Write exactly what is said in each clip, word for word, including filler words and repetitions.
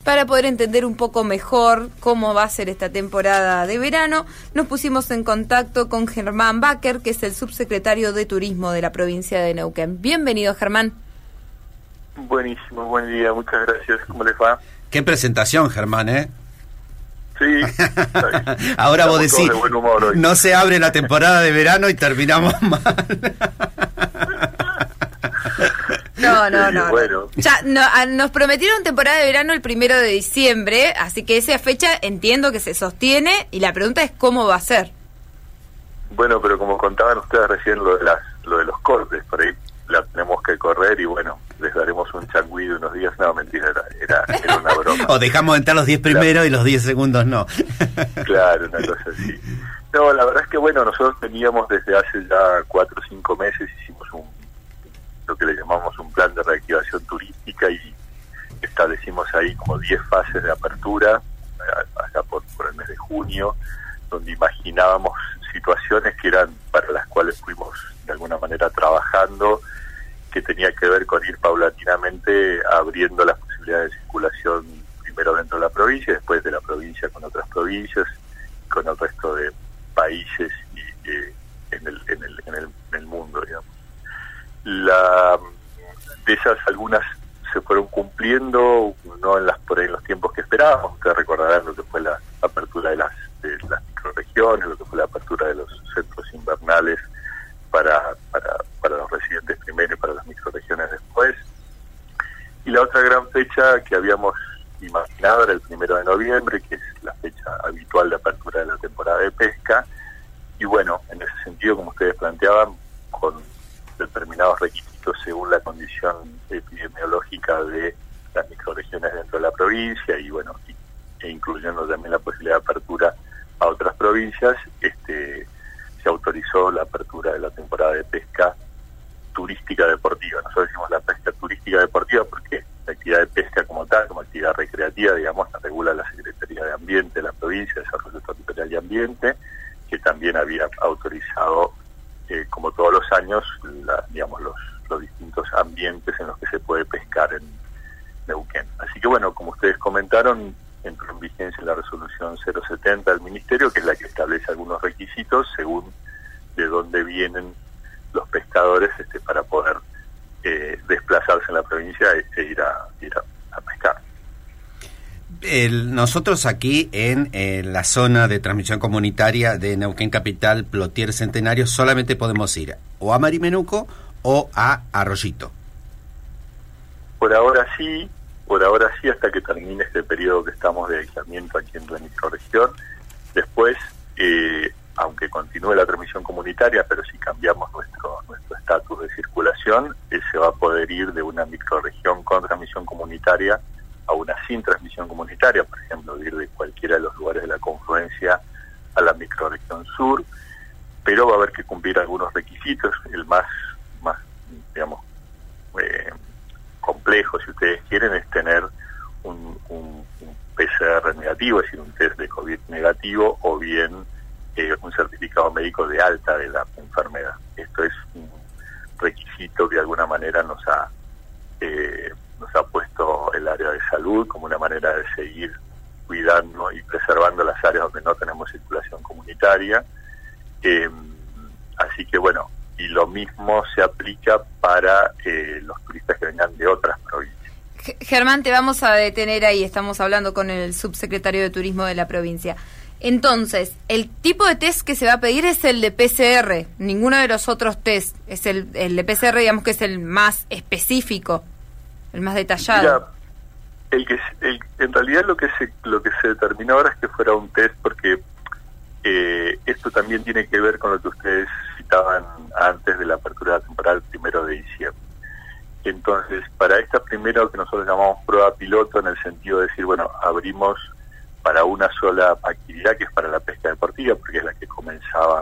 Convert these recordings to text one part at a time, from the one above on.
para poder entender un poco mejor cómo va a ser esta temporada de verano, nos pusimos en contacto con Germán Bakker, que es el subsecretario de Turismo de la provincia de Neuquén. Bienvenido, Germán. Buenísimo, buen día, muchas gracias. ¿Cómo les va? Qué presentación, Germán, ¿eh? Sí. Ahora vos decís, no se abre la temporada de verano y terminamos mal. No, no, no. Bueno. Ya no, a, nos prometieron temporada de verano el primero de diciembre, así que esa fecha entiendo que se sostiene y la pregunta es cómo va a ser. Bueno, pero como contaban ustedes recién lo de las, lo de los cortes, por ahí la tenemos que correr y bueno, les daremos un changüí de unos días. No, mentira, era, era, era una broma. O dejamos de entrar los diez primeros claro. Y los diez segundos no. Claro, una cosa así. No, la verdad es que bueno, nosotros teníamos desde hace ya cuatro o cinco meses, hicimos un lo que le llamamos un plan de reactivación turística y establecimos ahí como diez fases de apertura, allá por, por el mes de junio, donde imaginábamos situaciones que eran para las cuales fuimos de alguna manera trabajando, que tenía que ver con ir paulatinamente abriendo las posibilidades de circulación primero dentro de la provincia, después de la provincia con otras provincias, con el resto de países y eh, en, el, en, el, en, el, en el mundo, digamos. La, de esas algunas se fueron cumpliendo, no en las por ahí en los tiempos que esperábamos. Ustedes recordarán lo que fue la apertura de las, de las microrregiones, lo que fue la apertura de los centros invernales para, para, para los residentes primero y para las microrregiones después. Y la otra gran fecha que habíamos imaginado era el primero de noviembre, que es la fecha habitual de apertura de la temporada de pesca. Y bueno, en ese sentido, como ustedes planteaban, con determinados requisitos según la condición epidemiológica de las microrregiones dentro de la provincia y bueno, y, e incluyendo también la posibilidad de apertura a otras provincias, este se autorizó la apertura de la temporada de pesca turística deportiva. Nosotros decimos la pesca turística deportiva porque la actividad de pesca como tal, como actividad recreativa, digamos, la regula la Secretaría de Ambiente de la provincia, de Desarrollo Territorial y Ambiente, que también había autorizado Eh, como todos los años, la, digamos los, los distintos ambientes en los que se puede pescar en Neuquén. Así que bueno, como ustedes comentaron, entró en vigencia la resolución cero setenta del Ministerio, que es la que establece algunos requisitos según de dónde vienen los pescadores este, para poder eh, desplazarse en la provincia e, e ir, a, ir a, a pescar. El, nosotros aquí en, en la zona de transmisión comunitaria de Neuquén Capital, Plotier Centenario, solamente podemos ir o a Marimenuco o a Arroyito. Por ahora sí, por ahora sí, hasta que termine este periodo que estamos de aislamiento aquí en la microrregión. Después, eh, aunque continúe la transmisión comunitaria, pero si cambiamos nuestro nuestro estatus de circulación, eh, se va a poder ir de una microrregión con transmisión comunitaria a una sin transmisión comunitaria, por ejemplo, ir de cualquiera de los lugares de la confluencia a la microrregión sur, pero va a haber que cumplir algunos requisitos. El más, más digamos, eh, complejo, si ustedes quieren, es tener un, un, un P C R negativo, es decir, un test de COVID negativo, o bien eh, un certificado médico de alta de la enfermedad. Esto es un requisito que de alguna manera nos ha eh, nos ha puesto el área de salud como una manera de seguir cuidando y preservando las áreas donde no tenemos circulación comunitaria. Eh, así que bueno, y lo mismo se aplica para eh, los turistas que vengan de otras provincias. Germán, te vamos a detener ahí, estamos hablando con el subsecretario de Turismo de la provincia. Entonces, el tipo de test que se va a pedir es el de P C R, ninguno de los otros test, es el, el de P C R, digamos que es el más específico, el más detallado. Mira, el que el, en realidad lo que se lo que se determinó ahora es que fuera un test, porque eh, esto también tiene que ver con lo que ustedes citaban antes de la apertura temporal primero de diciembre. Entonces, para esta primero que nosotros llamamos prueba piloto, en el sentido de decir, bueno, abrimos para una sola actividad, que es para la pesca deportiva, porque es la que comenzaba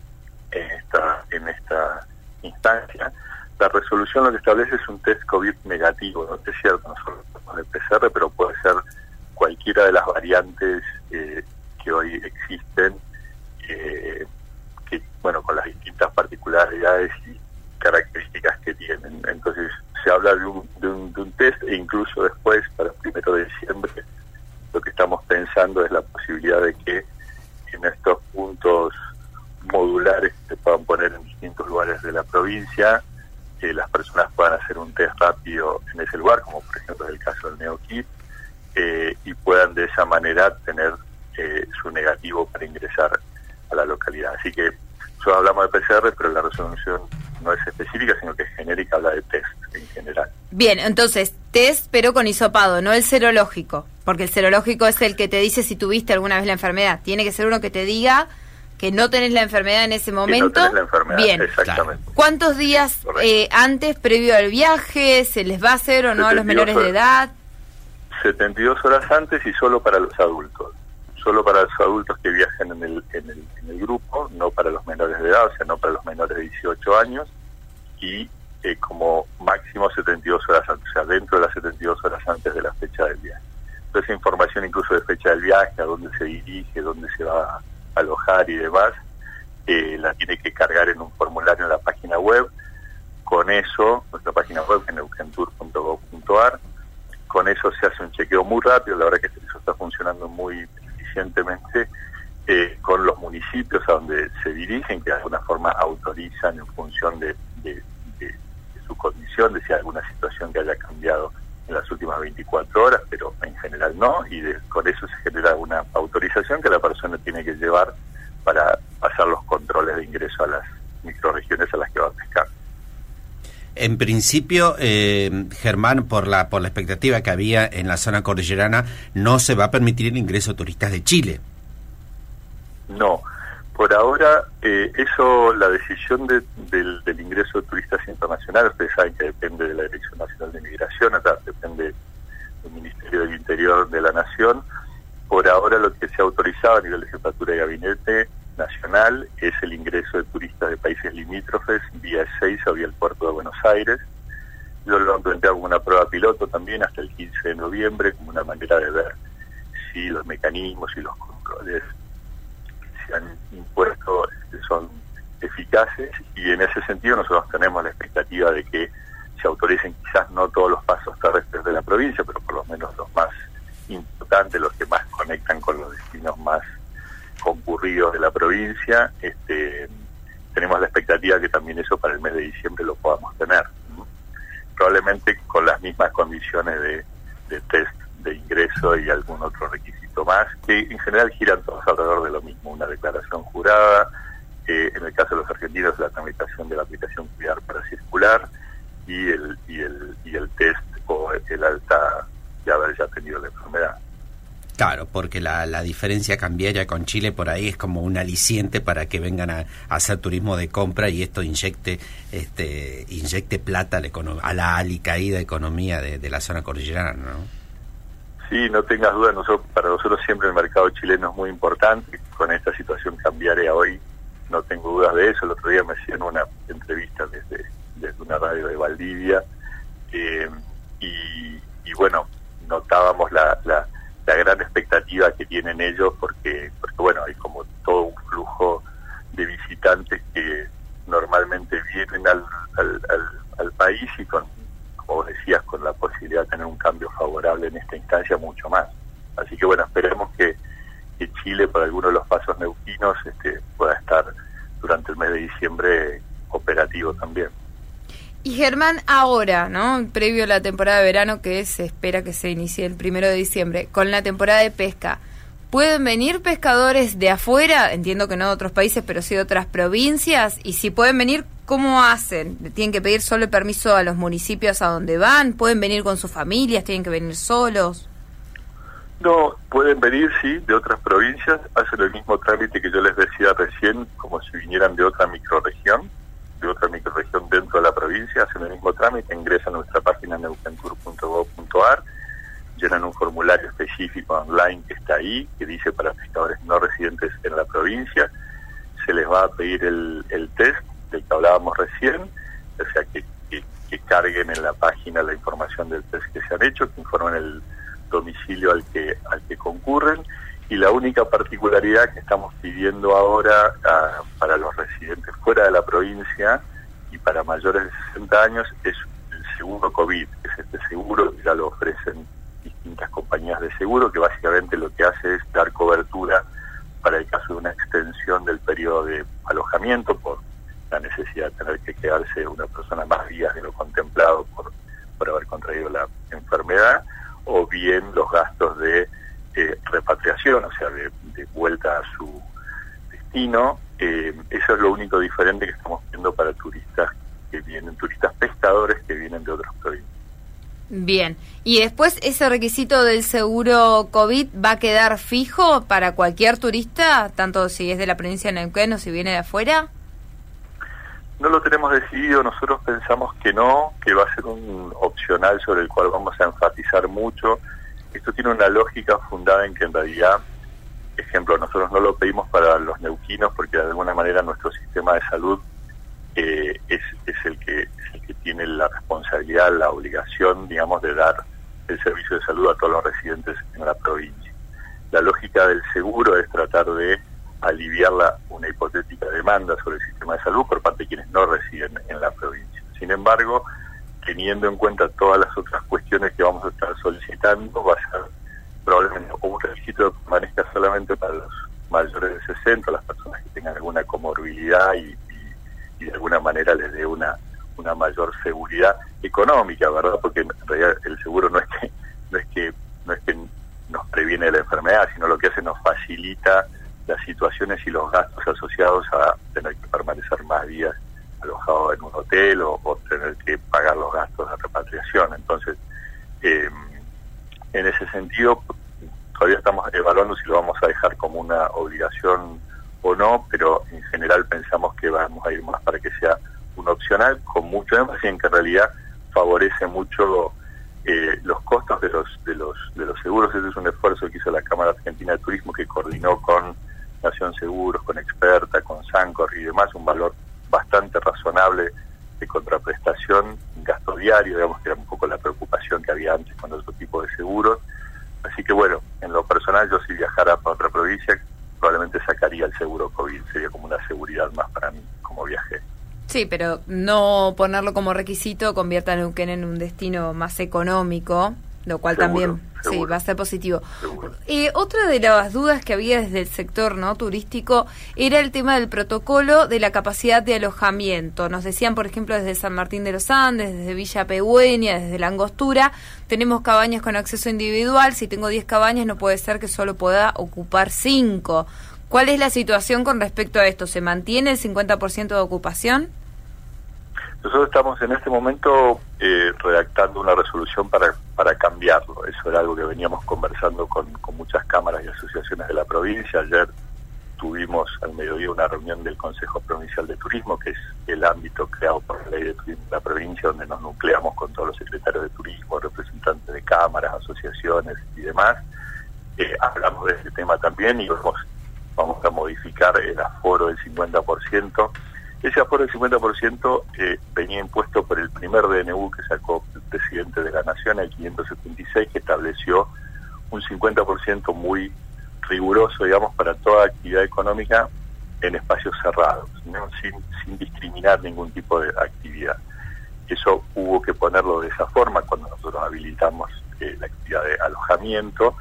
en esta en esta instancia. La resolución lo que establece es un test COVID negativo, no es cierto, no solo el P C R, pero puede ser cualquiera de las variantes eh, que hoy existen, eh, que bueno, con las distintas particularidades y características que tienen. Entonces se habla de un, de un, de un test, e incluso después, para el primero de diciembre, lo que estamos pensando es la posibilidad de que en estos puntos modulares que se puedan poner en distintos lugares de la provincia, que las personas puedan hacer un test rápido en ese lugar, como por ejemplo es el caso del NeoKit, eh, y puedan de esa manera tener eh, su negativo para ingresar a la localidad. Así que nosotros hablamos de P C R, pero la resolución no es específica, sino que es genérica, habla de test en general. Bien, entonces, test pero con hisopado, no el serológico, porque el serológico es el que te dice si tuviste alguna vez la enfermedad. Tiene que ser uno que te diga que no tenés la enfermedad en ese momento. Que no tenés la enfermedad, bien. Exactamente. ¿Cuántos días eh, antes, previo al viaje, se les va a hacer o no a los menores de edad? setenta y dos horas antes y solo para los adultos. Solo para los adultos que viajan en el, en el, en el grupo, no para los menores de edad, o sea, no para los menores de dieciocho años, y eh, como máximo setenta y dos horas antes, o sea, dentro de las setenta y dos horas antes de la fecha del viaje. Entonces, información incluso de fecha del viaje, a dónde se dirige, dónde se va a alojar y demás, eh, la tiene que cargar en un formulario en la página web. Con eso, nuestra página web es neuquentour punto gob punto ar, con eso se hace un chequeo muy rápido, la verdad que eso está funcionando muy eficientemente, eh, con los municipios a donde se dirigen, que de alguna forma autorizan en función de, de, de, de su condición, de si hay alguna situación que haya cambiado en las últimas veinticuatro horas, pero en general no, y de, con eso se genera una autorización que la persona tiene que llevar para pasar los controles de ingreso a las microrregiones a las que va a pescar. En principio, eh, Germán, por la por la expectativa que había en la zona cordillerana, no se va a permitir el ingreso de turistas de Chile. No, por ahora, eh, eso, la decisión de, del, del ingreso de turistas internacionales, ustedes saben que depende de la Dirección Nacional de Migración, acá depende del Ministerio del Interior de la Nación. Por ahora lo que se ha autorizado a nivel de jefatura de gabinete nacional es el ingreso de turistas de países limítrofes vía Ezeiza o vía el puerto de Buenos Aires. Yo lo han planteado como una prueba piloto también hasta el quince de noviembre, como una manera de ver si los mecanismos y los controles que se han impuesto son eficaces, y en ese sentido nosotros tenemos la expectativa de que se autoricen quizás no todos los pasos terrestres de la provincia, pero por lo menos los más importantes, los que más conectan con los destinos más concurridos de la provincia. Este, tenemos la expectativa que también eso para el mes de diciembre lo podamos tener, ¿no? Probablemente con las mismas condiciones de, de test de ingreso y algún otro requisito más, que en general giran todos alrededor de lo mismo: una declaración jurada, eh, en el caso de los argentinos la tramitación de la aplicación Cuidar para circular, y el y el y el test o el alta de haber ya tenido la enfermedad. Claro, porque la, la diferencia cambiaria con Chile por ahí es como un aliciente para que vengan a, a hacer turismo de compra, y esto inyecte este inyecte plata a la, econom- a la alicaída economía de, de la zona cordillerana, ¿no? Sí, no tengas duda, nosotros, para nosotros siempre el mercado chileno es muy importante. Con esta situación cambiaria hoy no tengo dudas de eso. El otro día me hacían una entrevista desde, desde una radio de Valdivia, eh, y, y bueno, notábamos la... la la gran expectativa que tienen ellos, porque porque bueno, hay como todo un flujo de visitantes que normalmente vienen al, al, al, al país, y con, como decías, con la posibilidad de tener un cambio favorable en esta instancia, mucho más. Así que bueno, esperemos que, que Chile, por alguno de los pasos neuquinos, este, pueda estar durante el mes de diciembre operativo también. Y Germán, ahora, ¿no? Previo a la temporada de verano, que se espera que se inicie el primero de diciembre, con la temporada de pesca, ¿pueden venir pescadores de afuera? Entiendo que no de otros países, pero sí de otras provincias. Y si pueden venir, ¿cómo hacen? ¿Tienen que pedir solo el permiso a los municipios a donde van? ¿Pueden venir con sus familias? ¿Tienen que venir solos? No, pueden venir, sí, de otras provincias. Hacen el mismo trámite que yo les decía recién, como si vinieran de otra microrregión. de otra microrregión dentro de la provincia, hacen el mismo trámite, ingresan a nuestra página neuquentour punto gob punto ar, llenan un formulario específico online que está ahí, que dice para pescadores no residentes en la provincia. Se les va a pedir el, el test del que hablábamos recién, o sea que, que, que carguen en la página la información del test que se han hecho, que informen el domicilio al que, al que concurren. Y la única particularidad que estamos pidiendo ahora uh, para los residentes fuera de la provincia y para mayores de sesenta años es el seguro COVID, que es este seguro que ya lo ofrecen distintos distintas compañías de seguro, que básicamente lo que hace es dar cobertura para el caso de una extensión del periodo de alojamiento por la necesidad de tener que quedarse una persona más días de lo contemplado por, por haber contraído la enfermedad, o bien los gastos de eh, repatriación, o sea, de, de vuelta a su destino. Eh, eso es lo único diferente que estamos viendo para turistas que vienen, turistas pescadores que vienen de otras provincias. Bien, y después ese requisito del seguro COVID va a quedar fijo para cualquier turista, tanto si es de la provincia de Neuquén o si viene de afuera. No lo tenemos decidido, nosotros pensamos que no, que va a ser un opcional sobre el cual vamos a enfatizar mucho. Esto tiene una lógica fundada en que en realidad, ejemplo, nosotros no lo pedimos para los neuquinos porque de alguna manera nuestro sistema de salud eh, es, es, el que, es el que tiene la responsabilidad, la obligación, digamos, de dar el servicio de salud a todos los residentes en la provincia. La lógica del seguro es tratar de aliviar la, una hipotética demanda sobre el sistema de salud por parte de quienes no residen en la provincia. Sin embargo, teniendo en cuenta todas las otras cuestiones que vamos a estar solicitando, va a ser probablemente un requisito que permanezca solamente para los mayores de sesenta, las personas que tengan alguna comorbilidad y, y, y de alguna manera les dé una, una mayor seguridad económica, ¿verdad? Porque en realidad el seguro no es que no es que no es que nos previene de la enfermedad, sino lo que hace nos facilita las situaciones y los gastos asociados a tener que permanecer más días alojado en un hotel o, o tener que pagar los gastos de repatriación. Entonces, eh, en ese sentido, todavía estamos evaluando si lo vamos a dejar como una obligación o no, pero en general pensamos que vamos a ir más para que sea un opcional, con mucho énfasis en que en realidad favorece mucho eh, los costos de los de los de los seguros. Ese es un esfuerzo que hizo la Cámara Argentina de Turismo, que coordinó con Nación Seguros, con Experta, con Sancor y demás, un valor bastante razonable de contraprestación, gasto diario, digamos, que era un poco la preocupación que había antes con otro tipo de seguros. Así que bueno, en lo personal, yo si viajara para otra provincia, probablemente sacaría el seguro COVID, sería como una seguridad más para mí como viajero. Sí, pero no ponerlo como requisito convierta a Neuquén en un destino más económico, lo cual seguro, también seguro. sí va a ser positivo. Eh, otra de las dudas que había desde el sector no turístico era el tema del protocolo de la capacidad de alojamiento. Nos decían, por ejemplo, desde San Martín de los Andes, desde Villa Pehuen, desde La Angostura, tenemos cabañas con acceso individual. Si tengo diez cabañas, no puede ser que solo pueda ocupar cinco. ¿Cuál es la situación con respecto a esto? ¿Se mantiene el cincuenta por ciento de ocupación? Nosotros estamos en este momento eh, redactando una resolución para para cambiarlo. Eso era algo que veníamos conversando con, con muchas cámaras y asociaciones de la provincia. Ayer tuvimos al mediodía una reunión del Consejo Provincial de Turismo, que es el ámbito creado por la Ley de Turismo de la provincia, donde nos nucleamos con todos los secretarios de turismo, representantes de cámaras, asociaciones y demás. Eh, hablamos de este tema también y vamos, vamos a modificar el aforo del cincuenta por ciento. Ese aforo del cincuenta por ciento eh, venía impuesto por el primer D N U que sacó el presidente de la Nación, el quinientos setenta y seis, que estableció un cincuenta por ciento muy riguroso, digamos, para toda actividad económica en espacios cerrados, ¿no? sin, sin discriminar ningún tipo de actividad. Eso hubo que ponerlo de esa forma cuando nosotros habilitamos eh, la actividad de alojamiento,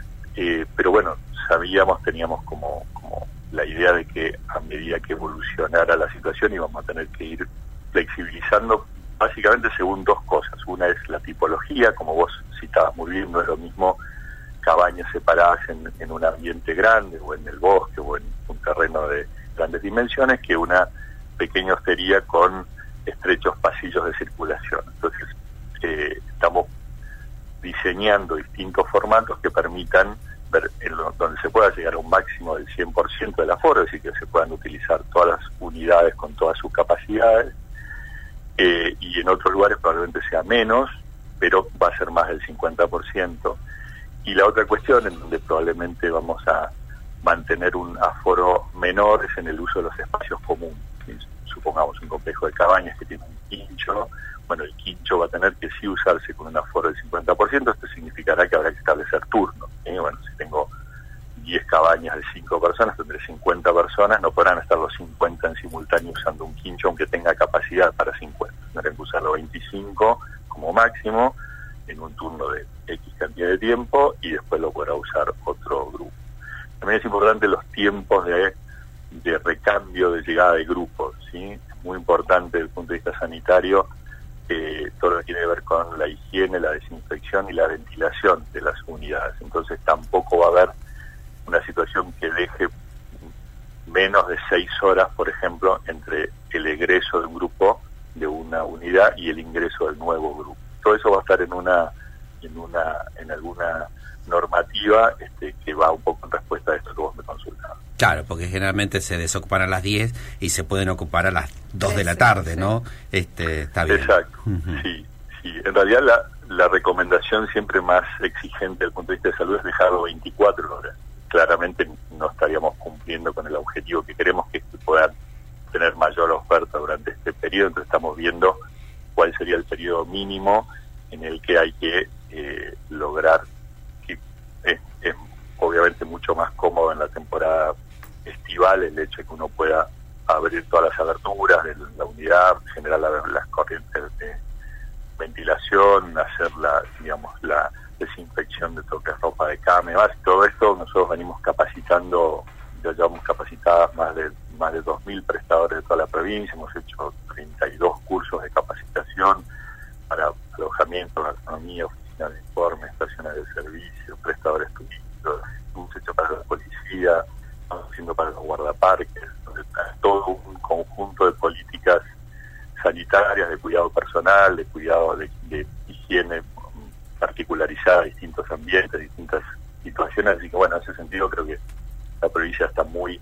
eh, pero bueno, sabíamos, teníamos como... como la idea de que a medida que evolucionara la situación íbamos a tener que ir flexibilizando básicamente según dos cosas. Una es la tipología, como vos citabas muy bien, no es lo mismo cabañas separadas en, en un ambiente grande o en el bosque o en un terreno de grandes dimensiones que una pequeña hostería con estrechos pasillos de circulación. Entonces eh, estamos diseñando distintos formatos que permitan ver en lo, donde se pueda llegar a un máximo del cien por ciento del aforo, es decir, que se puedan utilizar todas las unidades con todas sus capacidades, eh, y en otros lugares probablemente sea menos, pero va a ser más del cincuenta por ciento. Y la otra cuestión en donde probablemente vamos a mantener un aforo menor es en el uso de los espacios comunes. Supongamos un complejo de cabañas que tiene un quincho, bueno, el quincho va a tener que sí usarse con un aforo del cincuenta por ciento, esto significará que habrá que establecer turnos. ¿eh? Bueno, si tengo diez cabañas de cinco personas, tendré cincuenta personas, no podrán estar los cincuenta en simultáneo usando un quincho, aunque tenga capacidad para cincuenta. Tendrán que usar los veinticinco como máximo en un turno de X cantidad cantidad de tiempo y después lo podrá usar otro grupo. También es importante los tiempos de, de recambio, de llegada de grupos, ¿sí? Es muy importante desde el punto de vista sanitario eh, todo lo que tiene que ver con la higiene, la desinfección y la ventilación de las unidades. Entonces tampoco va a haber una situación que deje menos de seis horas, por ejemplo, entre el egreso de un grupo de una unidad y el ingreso del nuevo grupo. Todo eso va a estar en una, en una, en alguna normativa este, que va un poco en respuesta a esto que vos me consultabas. Claro, porque generalmente se desocupan a las diez y se pueden ocupar a las dos sí, de la tarde, sí, ¿no? Este, está bien. Exacto, uh-huh. sí, sí. En realidad la, la recomendación siempre más exigente desde el punto de vista de salud es dejarlo veinticuatro horas. Claramente no estaríamos cumpliendo con el objetivo que queremos, que es que puedan tener mayor oferta durante este periodo. Entonces estamos viendo cuál sería el periodo mínimo en el que hay que eh, lograr que es, es obviamente mucho más cómodo en la temporada estival el hecho de que uno pueda abrir todas las aberturas de la unidad, generar la, las corrientes de ventilación, hacer la, digamos, la desinfección de todo lo que es ropa de cama y demás. Todo esto nosotros venimos capacitando, ya llevamos capacitadas más de más de dos mil prestadores de toda la provincia, hemos hecho treinta y dos cursos de capacitación para alojamiento, gastronomía, oficinas de informe, estaciones de servicio, prestadores turísticos, hemos hecho para la policía, estamos haciendo para los guardaparques, todo un conjunto de políticas sanitarias, de cuidado personal, de cuidado de, de higiene particularizada a distintos ambientes, distintas situaciones, así que bueno, en ese sentido creo que la provincia está muy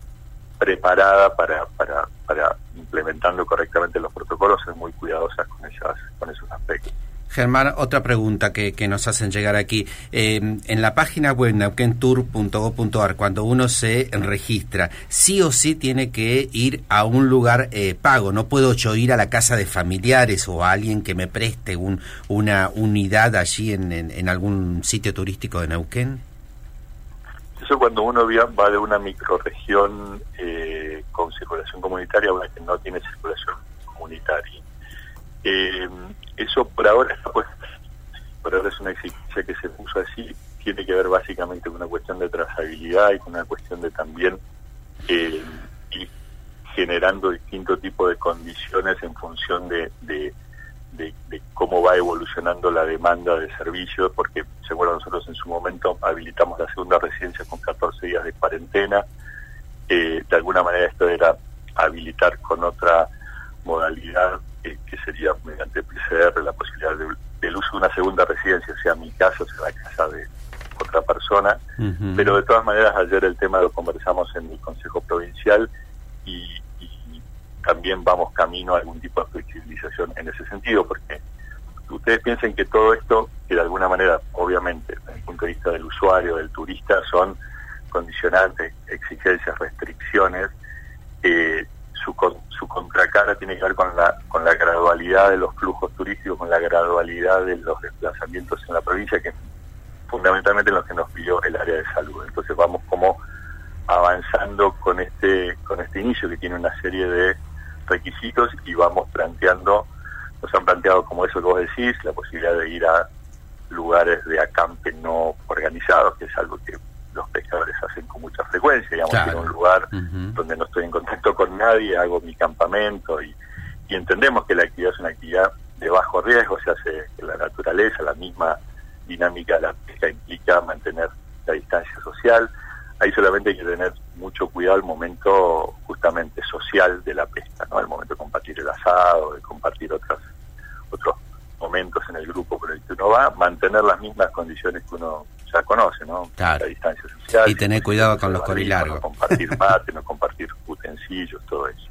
preparada para, para, para implementando correctamente los protocolos, ser muy cuidadosas con esas, con esos aspectos. Germán, otra pregunta que, que nos hacen llegar aquí. Eh, en la página web neuquén tour punto gob punto ar, cuando uno se registra, sí o sí tiene que ir a un lugar eh, pago. No puedo yo ir a la casa de familiares o a alguien que me preste un, una unidad allí en, en, en algún sitio turístico de Neuquén. Eso cuando uno va de una microrregión eh, con circulación comunitaria a una que no tiene circulación comunitaria. Eh, eso por ahora está pues, por ahora es una exigencia que se puso así, tiene que ver básicamente con una cuestión de trazabilidad y con una cuestión de también eh, ir generando distintos tipos de condiciones en función de, de, de, de cómo va evolucionando la demanda de servicios, porque seguro nosotros en su momento habilitamos la segunda residencia con catorce días de cuarentena, eh, de alguna manera esto era habilitar con otra modalidad eh, que sería mediante P C R la posibilidad de, del uso de una segunda residencia, sea mi casa o sea la casa de otra persona, uh-huh. Pero de todas maneras ayer el tema lo conversamos en el Consejo Provincial y, y también vamos camino a algún tipo de flexibilización en ese sentido, porque ustedes piensen que todo esto, que de alguna manera, obviamente, desde el punto de vista del usuario, del turista, son condicionantes, exigencias, restricciones, eh, su, con, su contracara tiene que ver con la con la gradualidad de los flujos turísticos, con la gradualidad de los desplazamientos en la provincia, que fundamentalmente en lo que nos pidió el área de salud. Entonces vamos como avanzando con este con este inicio que tiene una serie de requisitos y vamos planteando, nos han planteado como eso que vos decís, la posibilidad de ir a lugares de acampe no organizados, que es algo que los pescadores hacen con mucha frecuencia, digamos, claro. Ir a un lugar uh-huh. donde no estoy en contacto con nadie, hago mi campamento y, y entendemos que la actividad es una actividad de bajo riesgo, se hace en la naturaleza, la misma dinámica de la pesca implica mantener la distancia social. Ahí solamente hay que tener mucho cuidado al momento justamente social de la pesca, ¿no? El momento de compartir el asado, de compartir otras otros momentos en el grupo con el que uno va, mantener las mismas condiciones que uno ya conoce, ¿no? Claro. La distancia social. Y tener cuidado con los corilargos. No compartir mate, no compartir utensilios, todo eso.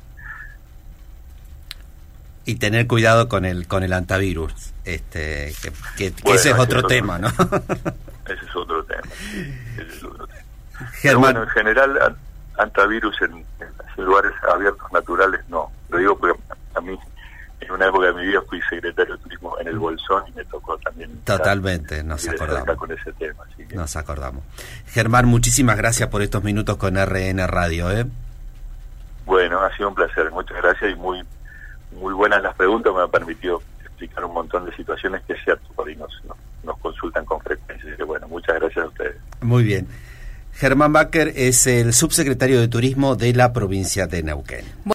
Y tener cuidado con el con el antivirus, este que, que, que bueno, ese es otro, otro tema, ¿no? Ese es otro tema. Ese es otro tema. Germán. Pero bueno, en general, antivirus en, en lugares abiertos, naturales, no. Lo digo porque a mí, en una época de mi vida, fui secretario de turismo en el Bolsón y me tocó también... Totalmente, nos acordamos. Con ese tema, así que... Nos acordamos. Germán, muchísimas gracias por estos minutos con R N Radio, ¿eh? Bueno, ha sido un placer. Muchas gracias y muy muy buenas las preguntas. Me ha permitido explicar un montón de situaciones que es cierto, por ahí no, no, nos consultan con frecuencia. Así que bueno, muchas gracias a ustedes. Muy bien. Germán Bakker es el subsecretario de Turismo de la provincia de Neuquén.